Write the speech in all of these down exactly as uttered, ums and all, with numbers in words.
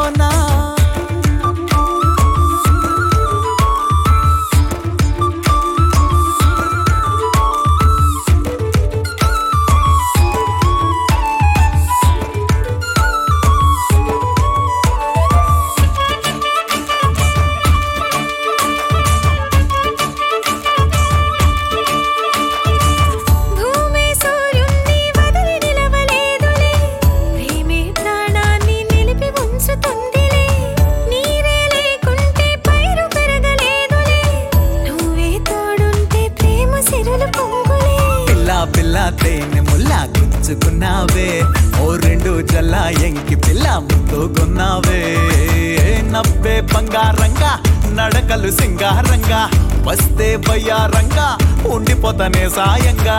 మనసులోనా పిల్ల తేనె ముల్లా గుచ్చుకున్నావే ఓ రెండు జల్ల ఎంకి పిల్ల ముద్దుకున్నావే నవ్వే బంగారంగా నడకలు సింగారంగా వస్తే బయ్యారంగా ఉండిపోతానే సాయంగా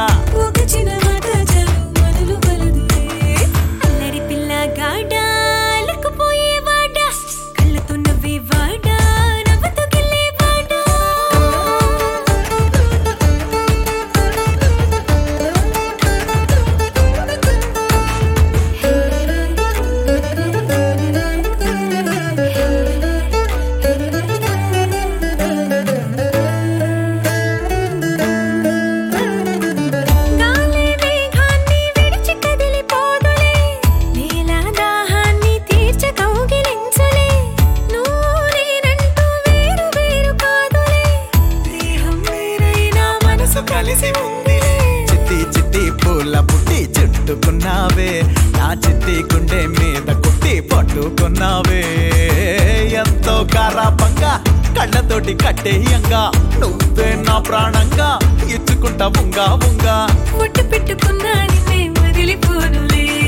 కలిసి ఉంది చిట్టి చిట్టి పూల పుట్టి చుట్టుకున్నావే నా చిట్టి గుండె మీద కుట్టి పట్టుకున్నావే ఎంతో కారాపంగా కళ్ళతోటి కట్టేయంగా నువ్వే నా ప్రాణంగా ఇచ్చుకుంటా ఉంగా ఉంగా ముట్టు పెట్టుకున్నా నిన్నే వదిలిపోనులే